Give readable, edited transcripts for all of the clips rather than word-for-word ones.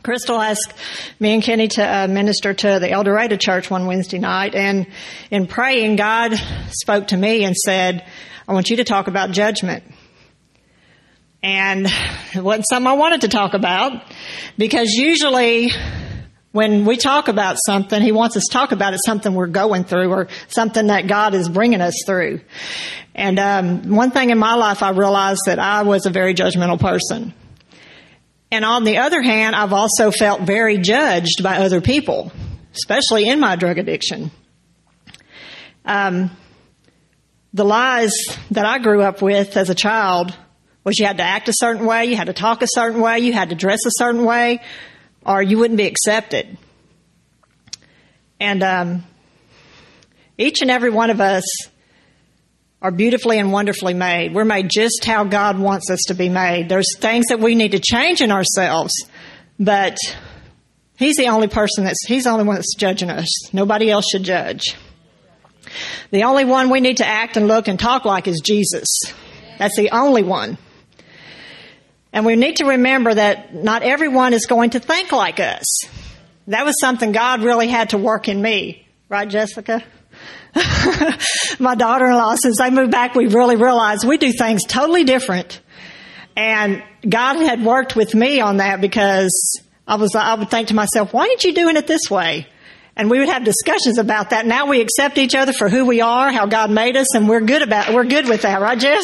Crystal asked me and Kenny to minister to the El Dorado Church one Wednesday night, and in praying, God spoke to me and said, I want you to talk about judgment. And it wasn't something I wanted to talk about, because usually when we talk about something, He wants us to talk about it, something we're going through or something that God is bringing us through. And one thing in my life, I realized that I was a very judgmental person. And on the other hand, I've also felt very judged by other people, especially in my drug addiction. The lies that I grew up with as a child was you had to act a certain way, you had to talk a certain way, you had to dress a certain way, or you wouldn't be accepted. And each and every one of us are beautifully and wonderfully made. We're made just how God wants us to be made. There's things that we need to change in ourselves, but He's the only one that's judging us. Nobody else should judge. The only one we need to act and look and talk like is Jesus. That's the only one. And we need to remember that not everyone is going to think like us. That was something God really had to work in me. Right, Jessica? My daughter-in-law, since they moved back, we really realized we do things totally different. And God had worked with me on that, because I would think to myself, why aren't you doing it this way? And we would have discussions about that. Now we accept each other for who we are, how God made us, and we're good with that, right, Jess?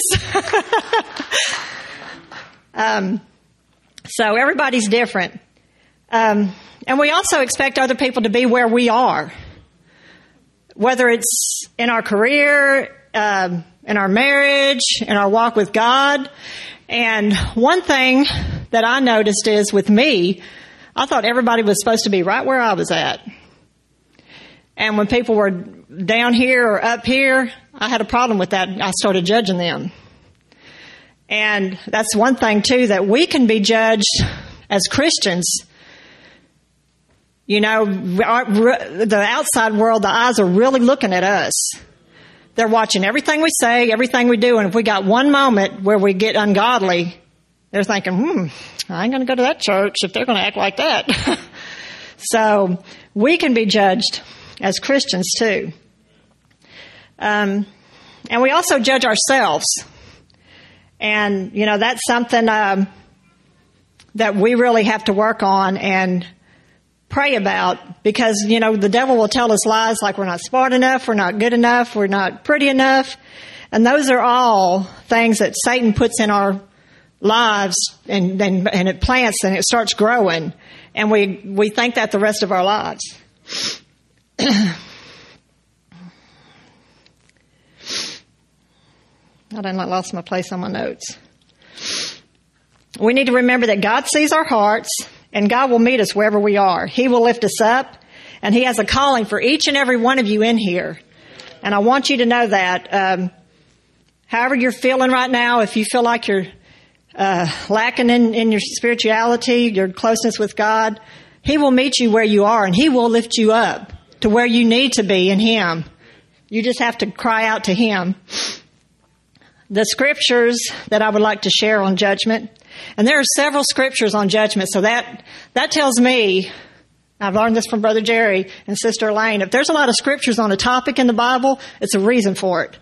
So everybody's different. And we also expect other people to be where we are, whether it's in our career, in our marriage, in our walk with God. And one thing that I noticed is with me, I thought everybody was supposed to be right where I was at. And when people were down here or up here, I had a problem with that. I started judging them. And that's one thing, too, that we can be judged as Christians. You know, the outside world, the eyes are really looking at us. They're watching everything we say, everything we do. And if we got one moment where we get ungodly, they're thinking, I ain't going to go to that church if they're going to act like that. So we can be judged as Christians, too. And we also judge ourselves. And, you know, that's something that we really have to work on and pray about, because, you know, the devil will tell us lies like we're not smart enough, we're not good enough, we're not pretty enough. And those are all things that Satan puts in our lives, and it plants and it starts growing. And we think that the rest of our lives. I lost my place on my notes. We need to remember that God sees our hearts, and God will meet us wherever we are. He will lift us up, and He has a calling for each and every one of you in here. And I want you to know that. However you're feeling right now, if you feel like you're lacking in your spirituality, your closeness with God, He will meet you where you are, and He will lift you up to where you need to be in Him. You just have to cry out to Him. The scriptures that I would like to share on judgment, and there are several scriptures on judgment, so that tells me, I've learned this from Brother Jerry and Sister Elaine, if there's a lot of scriptures on a topic in the Bible, it's a reason for it.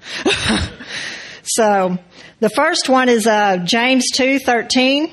So the first one is James 2:13.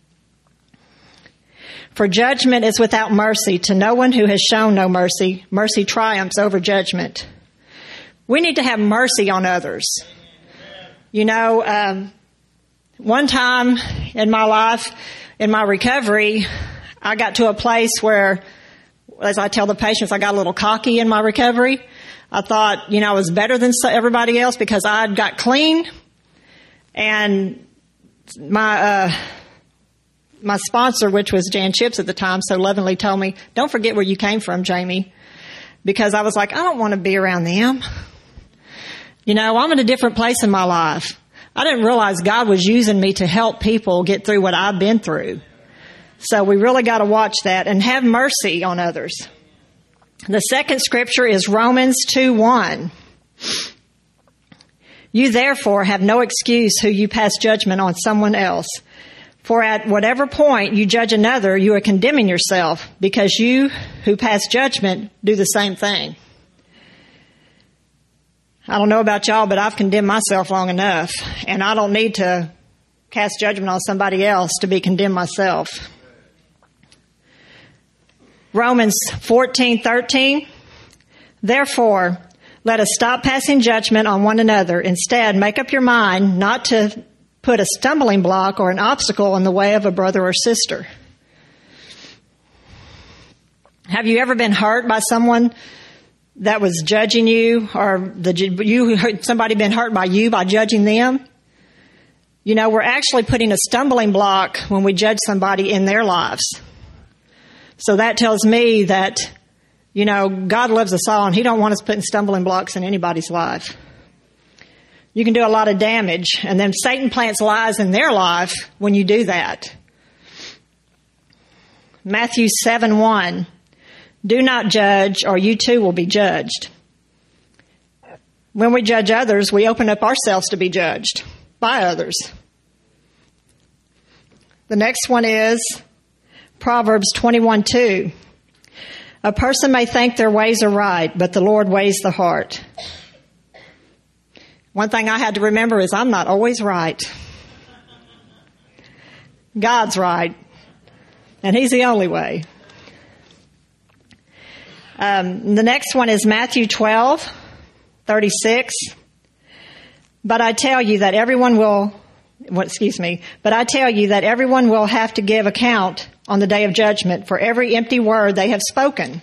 For judgment is without mercy to no one who has shown no mercy. Mercy triumphs over judgment. We need to have mercy on others. You know, one time in my life, in my recovery, I got to a place where, as I tell the patients, I got a little cocky in my recovery. I thought, you know, I was better than everybody else because I got clean. And my sponsor, which was Jan Chips at the time, so lovingly told me, don't forget where you came from, Jamie. Because I was like, I don't want to be around them. You know, I'm in a different place in my life. I didn't realize God was using me to help people get through what I've been through. So we really got to watch that and have mercy on others. The second scripture is Romans 2:1. You therefore have no excuse who you pass judgment on someone else. For at whatever point you judge another, you are condemning yourself, because you who pass judgment do the same thing. I don't know about y'all, but I've condemned myself long enough, and I don't need to cast judgment on somebody else to be condemned myself. Romans 14:13. Therefore, let us stop passing judgment on one another. Instead, make up your mind not to put a stumbling block or an obstacle in the way of a brother or sister. Have you ever been hurt by someone that was judging you, or somebody been hurt by you by judging them? You know, we're actually putting a stumbling block when we judge somebody in their lives. So that tells me that, you know, God loves us all, and He don't want us putting stumbling blocks in anybody's life. You can do a lot of damage, and then Satan plants lies in their life when you do that. Matthew 7:1. Do not judge, or you too will be judged. When we judge others, we open up ourselves to be judged by others. The next one is Proverbs 21:2. A person may think their ways are right, but the Lord weighs the heart. One thing I had to remember is I'm not always right. God's right, and He's the only way. The next one is Matthew 12:36. But I tell you that everyone will have to give account on the day of judgment for every empty word they have spoken.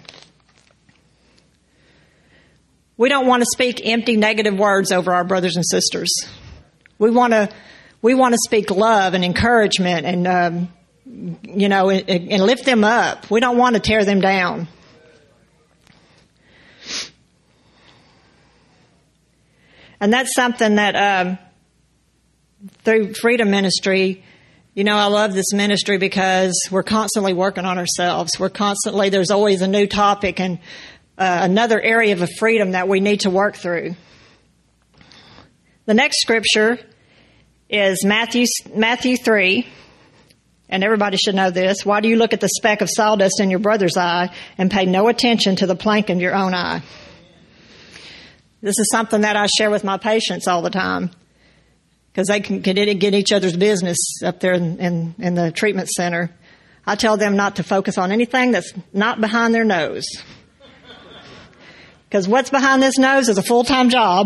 We don't want to speak empty negative words over our brothers and sisters. We want to speak love and encouragement and and lift them up. We don't want to tear them down. And that's something that through Freedom Ministry, you know, I love this ministry because we're constantly working on ourselves. There's always a new topic and another area of freedom that we need to work through. The next scripture is Matthew 3, and everybody should know this. Why do you look at the speck of sawdust in your brother's eye and pay no attention to the plank in your own eye? This is something that I share with my patients all the time, because they can get each other's business up there in the treatment center. I tell them not to focus on anything that's not behind their nose, because what's behind this nose is a full-time job.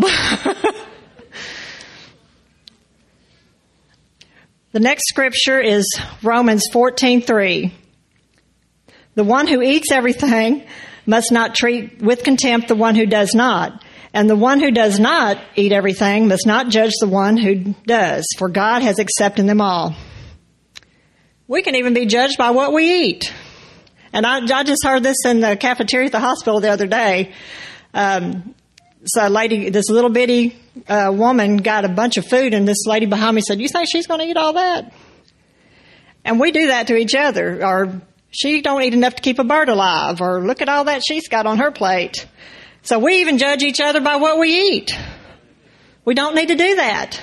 The next scripture is Romans 14:3. The one who eats everything must not treat with contempt the one who does not. And the one who does not eat everything must not judge the one who does, for God has accepted them all. We can even be judged by what we eat. And I just heard this in the cafeteria at the hospital the other day. So a lady, this little bitty woman got a bunch of food, and this lady behind me said, "You think she's going to eat all that?" And we do that to each other. Or, "She don't eat enough to keep a bird alive," or "Look at all that she's got on her plate." So we even judge each other by what we eat. We don't need to do that.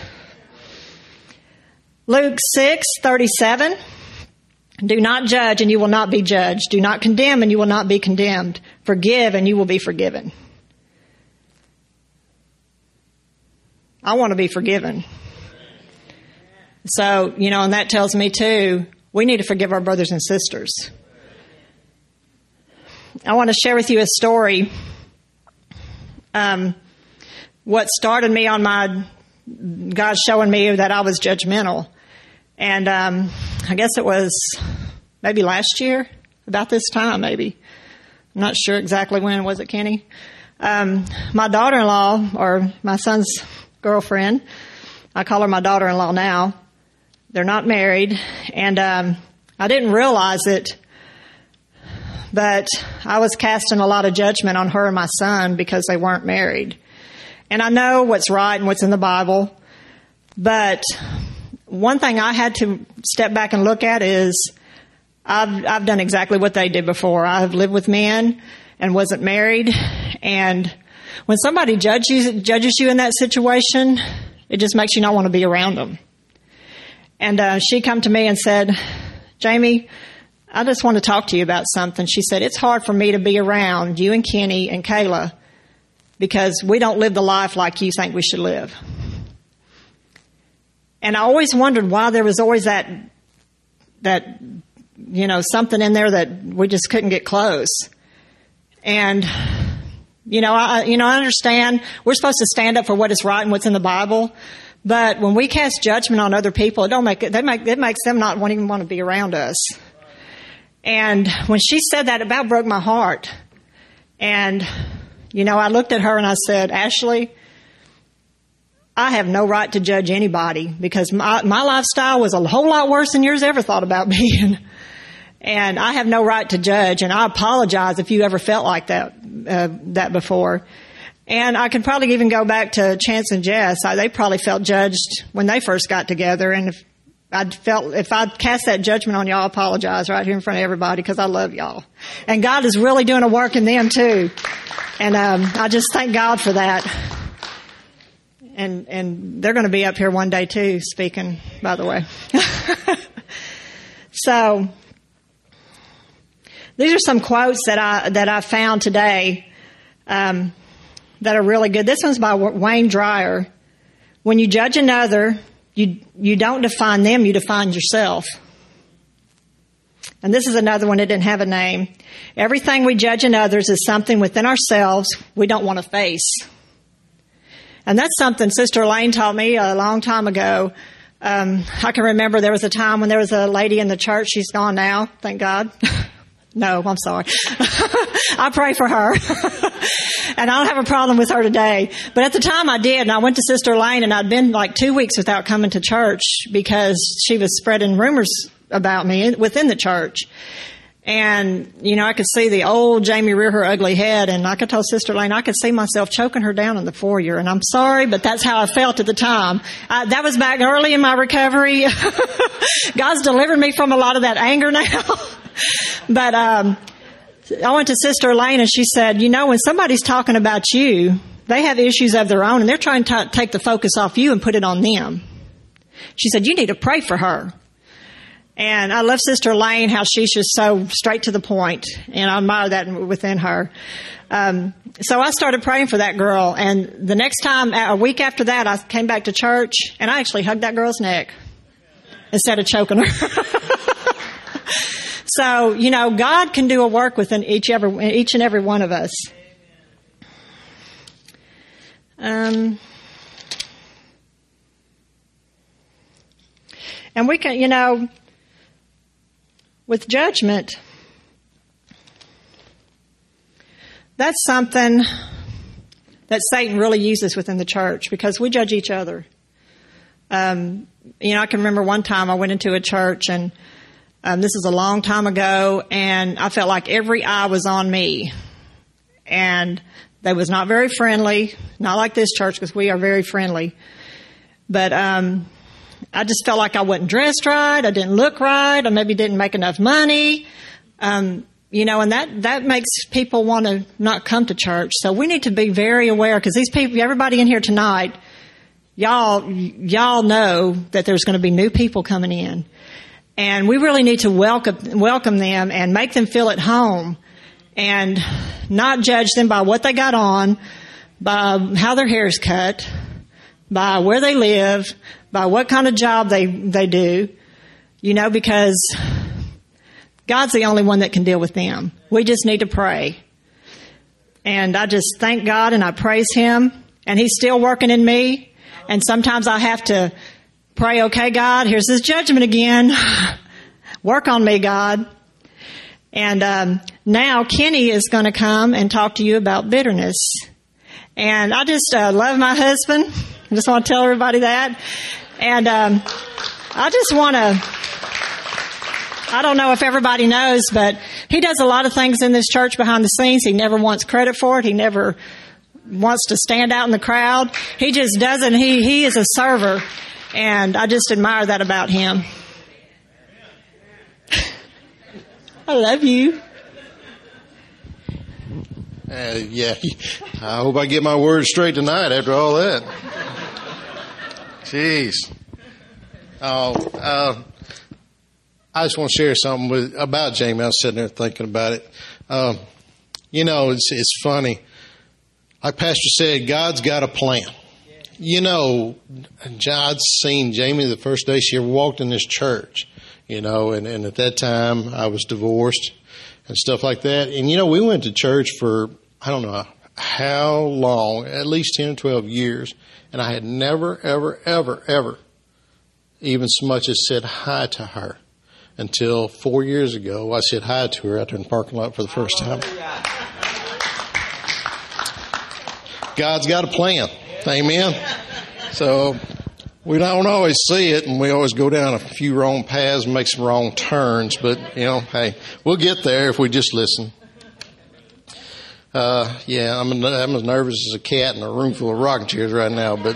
Luke 6:37. Do not judge, and you will not be judged. Do not condemn, and you will not be condemned. Forgive, and you will be forgiven. I want to be forgiven. So, and that tells me too, we need to forgive our brothers and sisters. I want to share with you a story. What started me on God showing me that I was judgmental. And I guess it was maybe last year, about this time maybe. I'm not sure exactly when. Was it, Kenny? My daughter-in-law, or my son's girlfriend, I call her my daughter-in-law now. They're not married. And I didn't realize it, but I was casting a lot of judgment on her and my son because they weren't married. And I know what's right and what's in the Bible. But one thing I had to step back and look at is I've done exactly what they did before. I have lived with men and wasn't married. And when somebody judges you in that situation, it just makes you not want to be around them. And she come to me and said, Jamie, I just want to talk to you about something. She said, it's hard for me to be around you and Kenny and Kayla because we don't live the life like you think we should live. And I always wondered why there was always that something in there that we just couldn't get close. And I understand we're supposed to stand up for what is right and what's in the Bible, but when we cast judgment on other people, it makes them not even want to be around us. And when she said that, it about broke my heart. And I looked at her and I said, Ashley, I have no right to judge anybody because my lifestyle was a whole lot worse than yours ever thought about being. And I have no right to judge. And I apologize if you ever felt like that before. And I could probably even go back to Chance and Jess. They probably felt judged when they first got together. And if I'd cast that judgment on y'all, I apologize right here in front of everybody because I love y'all. And God is really doing a work in them too. And I just thank God for that. And they're going to be up here one day too, speaking, by the way. So these are some quotes that I found today that are really good. This one's by Wayne Dyer. When you judge another, you don't define them, you define yourself. And this is another one that didn't have a name. Everything we judge in others is something within ourselves we don't want to face. And that's something Sister Elaine taught me a long time ago. I can remember there was a time when there was a lady in the church. She's gone now, thank God. No, I'm sorry. I pray for her. And I don't have a problem with her today. But at the time I did, and I went to Sister Elaine, and I'd been like 2 weeks without coming to church because she was spreading rumors about me within the church. And, I could see the old Jamie rear her ugly head, and I could tell Sister Lane I could see myself choking her down in the foyer. And I'm sorry, but that's how I felt at the time. That was back early in my recovery. God's delivered me from a lot of that anger now. But I went to Sister Lane, and she said, when somebody's talking about you, they have issues of their own, and they're trying to take the focus off you and put it on them. She said, you need to pray for her. And I love Sister Lane, how she's just so straight to the point, and I admire that within her. So I started praying for that girl, and the next time, a week after that, I came back to church, and I actually hugged that girl's neck instead of choking her. So, God can do a work within each and every one of us. And we can, with judgment, that's something that Satan really uses within the church because we judge each other. I can remember one time I went into a church, and this is a long time ago, and I felt like every eye was on me. And they was not very friendly, not like this church because we are very friendly. But I just felt like I wasn't dressed right. I didn't look right. I maybe didn't make enough money. And that makes people want to not come to church. So we need to be very aware because these people, everybody in here tonight, y'all know that there's going to be new people coming in. And we really need to welcome them and make them feel at home and not judge them by what they got on, by how their hair's cut, by where they live, by what kind of job they do, because God's the only one that can deal with them. We just need to pray. And I just thank God and I praise Him, and He's still working in me. And sometimes I have to pray, okay, God, here's this judgment again. Work on me, God. And now Kenny is going to come and talk to you about bitterness. And I just love my husband. I just want to tell everybody that. And I just want to, I don't know if everybody knows, but he does a lot of things in this church behind the scenes. He never wants credit for it. He never wants to stand out in the crowd. He just doesn't. He is a server. And I just admire that about him. I love you. Yeah, I hope I get my words straight tonight after all that. Jeez. I just want to share something about Jamie. I was sitting there thinking about it. It's funny. Like Pastor said, God's got a plan. I'd seen Jamie the first day she ever walked in this church, and at that time I was divorced and stuff like that. And, we went to church for, I don't know how long, at least 10 or 12 years. And I had never, ever, ever, ever even so much as said hi to her until 4 years ago. I said hi to her out there in the parking lot for the first time. God's got a plan. Amen. So we don't always see it, and we always go down a few wrong paths and make some wrong turns. But, hey, we'll get there if we just listen. I'm as nervous as a cat in a room full of rocking chairs right now. But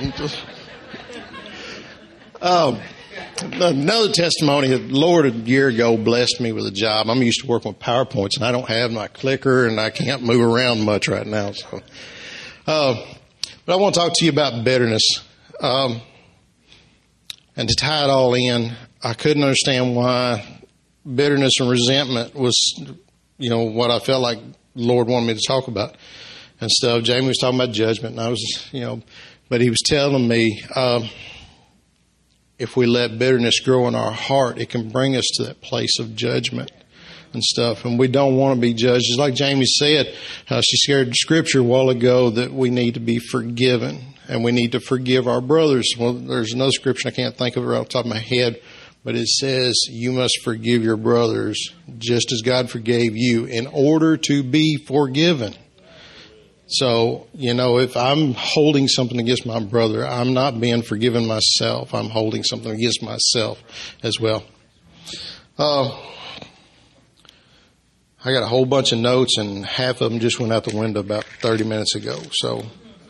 another testimony, the Lord a year ago blessed me with a job. I'm used to working with PowerPoints, and I don't have my clicker, and I can't move around much right now. So, but I want to talk to you about bitterness. And to tie it all in, I couldn't understand why bitterness and resentment was, what I felt like the Lord wanted me to talk about and stuff. Jamie was talking about judgment, and I was, but he was telling me, if we let bitterness grow in our heart, it can bring us to that place of judgment and stuff. And we don't want to be judged. Just like Jamie said, she shared scripture a while ago that we need to be forgiven and we need to forgive our brothers. Well, there's another scripture, I can't think of it right off the top of my head, but it says you must forgive your brothers just as God forgave you in order to be forgiven. So, if I'm holding something against my brother, I'm not being forgiven myself. I'm holding something against myself as well. I got a whole bunch of notes, and half of them just went out the window about 30 minutes ago. So,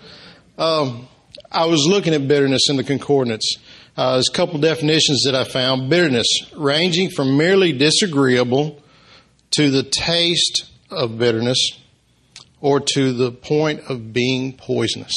I was looking at bitterness in the concordance. There's a couple definitions that I found. Bitterness, ranging from merely disagreeable to the taste of bitterness, or to the point of being poisonous.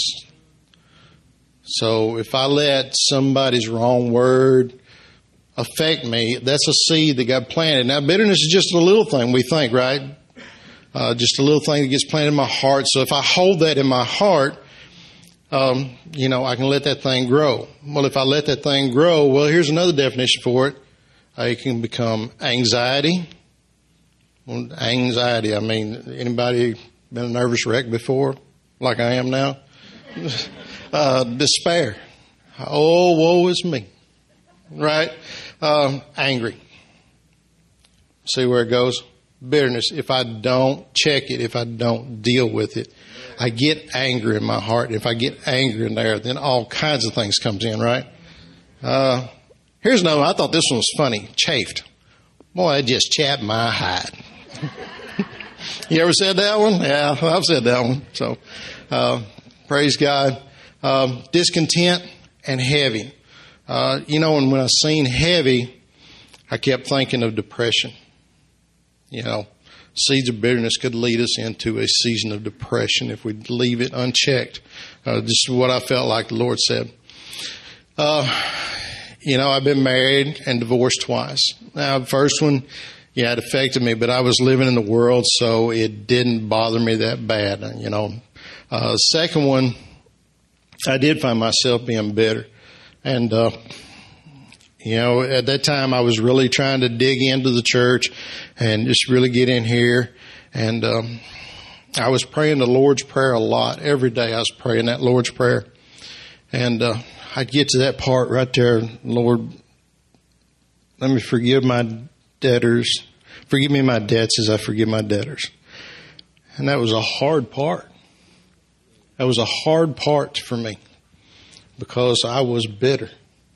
So if I let somebody's wrong word affect me, that's a seed that got planted. Now, bitterness is just a little thing, we think, right? Just a little thing that gets planted in my heart. So if I hold that in my heart, I can let that thing grow. Well, if I let that thing grow, well, here's another definition for it. It can become anxiety. Well, anxiety, anybody been a nervous wreck before, like I am now? Despair. Oh, woe is me. Right? Angry. See where it goes? Bitterness. If I don't check it, if I don't deal with it, I get anger in my heart. If I get anger in there, then all kinds of things comes in, right? Here's another one. I thought this one was funny. Chafed. Boy, it just chapped my hide. You ever said that one? Yeah, I've said that one. So, praise God. Discontent and heavy. And when I seen heavy, I kept thinking of depression. Seeds of bitterness could lead us into a season of depression if we leave it unchecked. This is what I felt like the Lord said. I've been married and divorced twice. Now, the first one, it affected me, but I was living in the world, so it didn't bother me that bad, Second one, I did find myself being bitter. And, at that time I was really trying to dig into the church and just really get in here. And, I was praying the Lord's Prayer a lot. Every day I was praying that Lord's Prayer. And, I'd get to that part right there. Lord, let me forgive my debtors. Forgive me my debts as I forgive my debtors. And that was a hard part. That was a hard part for me because I was bitter.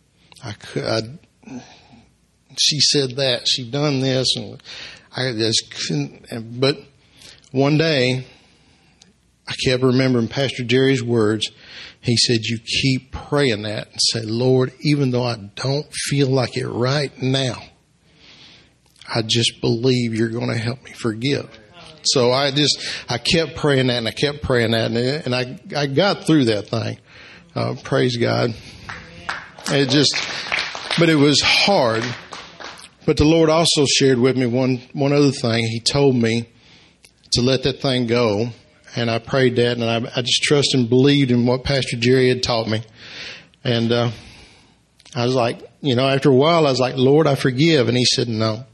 She said that, she done this, and I just couldn't. But one day, I kept remembering Pastor Jerry's words. He said, you keep praying that and say, Lord, even though I don't feel like it right now, I just believe you're going to help me forgive. So I kept praying that and I kept praying that and I got through that thing. Praise God. It just, But it was hard. But the Lord also shared with me one other thing. He told me to let that thing go. And I prayed that, and I just trusted and believed in what Pastor Jerry had taught me. And I was like, after a while, I was like, Lord, I forgive. And he said, no.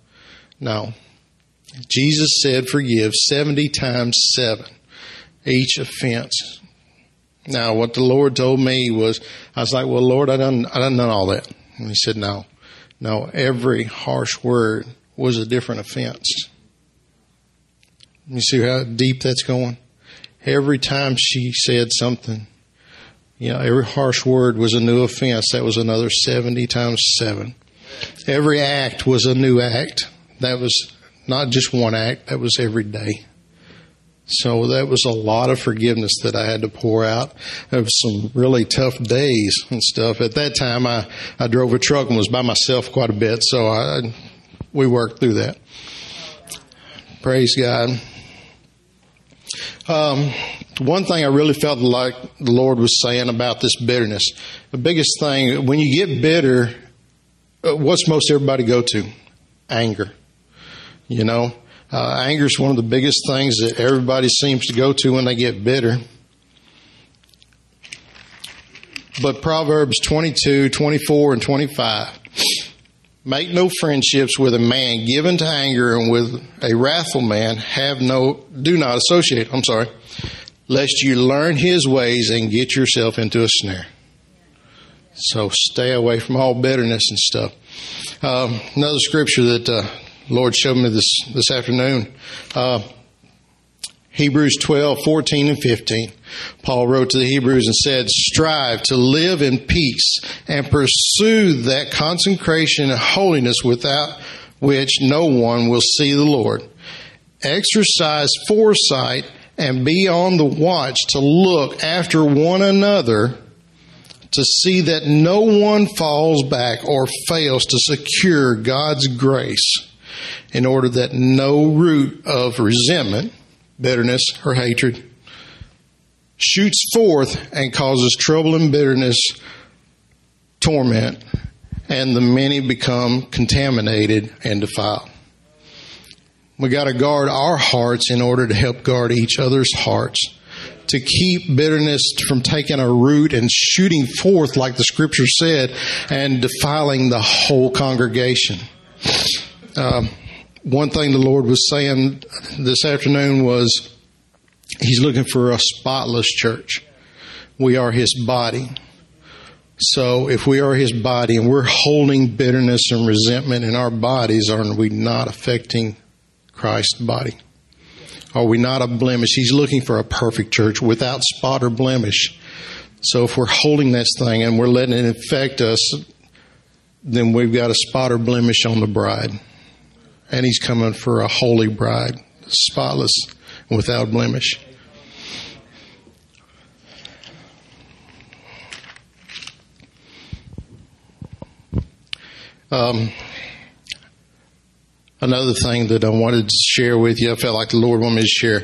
Jesus said forgive 70 times 7, each offense. Now, what the Lord told me was, I was like, well, Lord, I done all that. And he said, no, every harsh word was a different offense. You see how deep that's going? Every time she said something, every harsh word was a new offense. That was another 70 times 7. Every act was a new act. That was not just one act. That was every day. So that was a lot of forgiveness that I had to pour out. There was some really tough days and stuff. At that time, I drove a truck and was by myself quite a bit. So we worked through that. Praise God. One thing I really felt like the Lord was saying about this bitterness, the biggest thing, when you get bitter, what's most everybody go to? Anger. Anger is one of the biggest things that everybody seems to go to when they get bitter. But Proverbs 22, 24, and 25. Make no friendships with a man given to anger, and with a wrathful man do not associate. Lest you learn his ways and get yourself into a snare. So stay away from all bitterness and stuff. Another scripture that Lord showed me this afternoon. Hebrews 12, 14 and 15. Paul wrote to the Hebrews and said, strive to live in peace and pursue that consecration and holiness without which no one will see the Lord. Exercise foresight and be on the watch to look after one another, to see that no one falls back or fails to secure God's grace, in order that no root of resentment, bitterness, or hatred shoots forth and causes trouble and bitterness, torment, and the many become contaminated and defiled. We got to guard our hearts in order to help guard each other's hearts, to keep bitterness from taking a root and shooting forth, like the scripture said, and defiling the whole congregation. One thing the Lord was saying this afternoon was He's looking for a spotless church. We are His body. So if we are His body and we're holding bitterness and resentment in our bodies, are we not affecting Christ's body? Are we not a blemish? He's looking for a perfect church without spot or blemish. So if we're holding this thing and we're letting it infect us, then we've got a spot or blemish on the bride. And He's coming for a holy bride, spotless and without blemish. Another thing that I wanted to share with you, I felt like the Lord wanted me to share.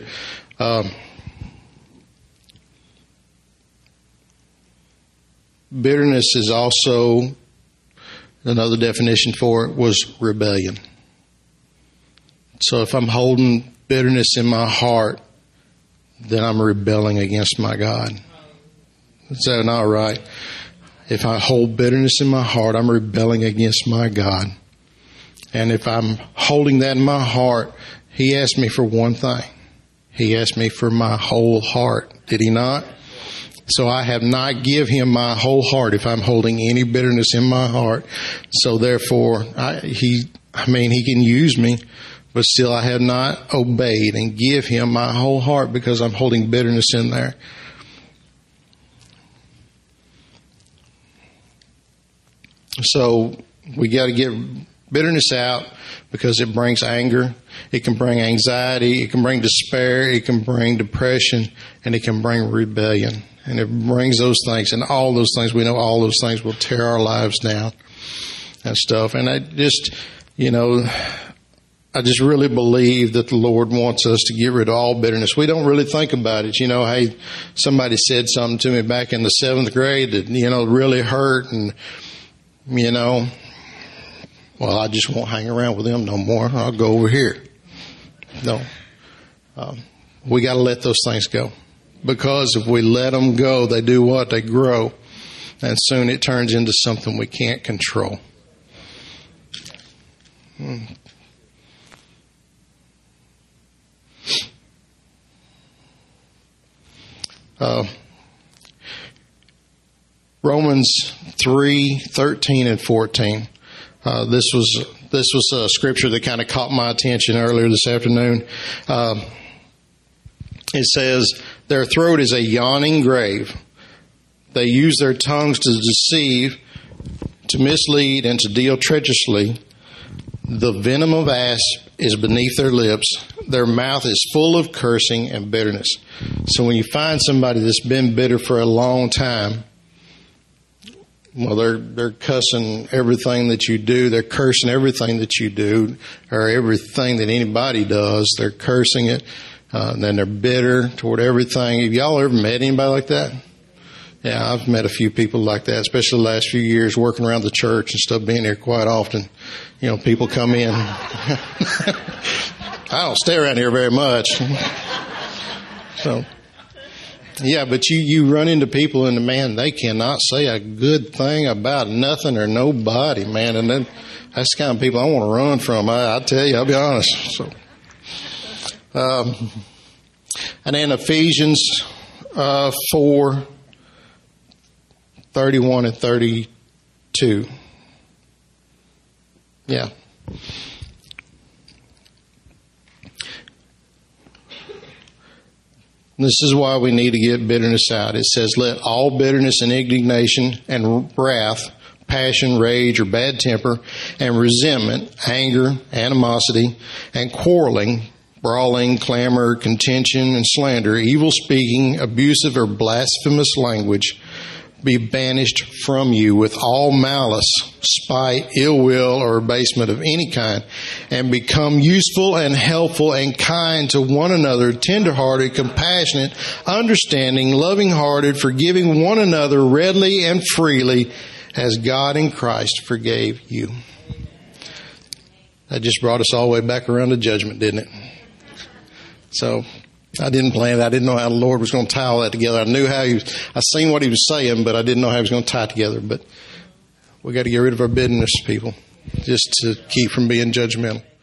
Bitterness is also, another definition for it was rebellion. So if I'm holding bitterness in my heart, then I'm rebelling against my God. Is that not right? If I hold bitterness in my heart, I'm rebelling against my God. And if I'm holding that in my heart, He asked me for one thing. He asked me for my whole heart. Did He not? So I have not give Him my whole heart if I'm holding any bitterness in my heart. So therefore, He can use me, but still I have not obeyed and give Him my whole heart because I'm holding bitterness in there. So we got to get bitterness out because it brings anger. It can bring anxiety. It can bring despair. It can bring depression, and it can bring rebellion. And it brings those things, and all those things, we know all those things will tear our lives down and stuff. And I just really believe that the Lord wants us to get rid of all bitterness. We don't really think about it. Hey, somebody said something to me back in the 7th grade that, really hurt, and, well, I just won't hang around with them no more. I'll go over here. No. We got to let those things go. Because if we let them go, they do what? They grow. And soon it turns into something we can't control. Romans 3:13 and 14. This was a scripture that kind of caught my attention earlier this afternoon. It says, their throat is a yawning grave. They use their tongues to deceive, to mislead, and to deal treacherously. The venom of asp is beneath their lips. Their mouth is full of cursing and bitterness. So when you find somebody that's been bitter for a long time, well, they're cussing everything that you do. They're cursing everything that you do, or everything that anybody does. They're cursing it. Then they're bitter toward everything. Have y'all ever met anybody like that? Yeah, I've met a few people like that, especially the last few years working around the church and stuff, being here quite often. You know, people come in. I don't stay around here very much. So, yeah, but you run into people and, man, they cannot say a good thing about nothing or nobody, man. And then that's the kind of people I want to run from. I tell you, I'll be honest. So, and then Ephesians 4:31 and 32. Yeah. This is why we need to get bitterness out. It says, let all bitterness and indignation and wrath, passion, rage, or bad temper, and resentment, anger, animosity, and quarreling, brawling, clamor, contention, and slander, evil speaking, abusive or blasphemous language, be banished from you with all malice, spite, ill will, or abasement of any kind, and become useful and helpful and kind to one another, tenderhearted, compassionate, understanding, loving-hearted, forgiving one another readily and freely, as God in Christ forgave you. That just brought us all the way back around to judgment, didn't it? So I didn't plan that. I didn't know how the Lord was going to tie all that together. I knew how I seen what he was saying, but I didn't know how he was going to tie it together. But we got to get rid of our bitterness, people, just to keep from being judgmental.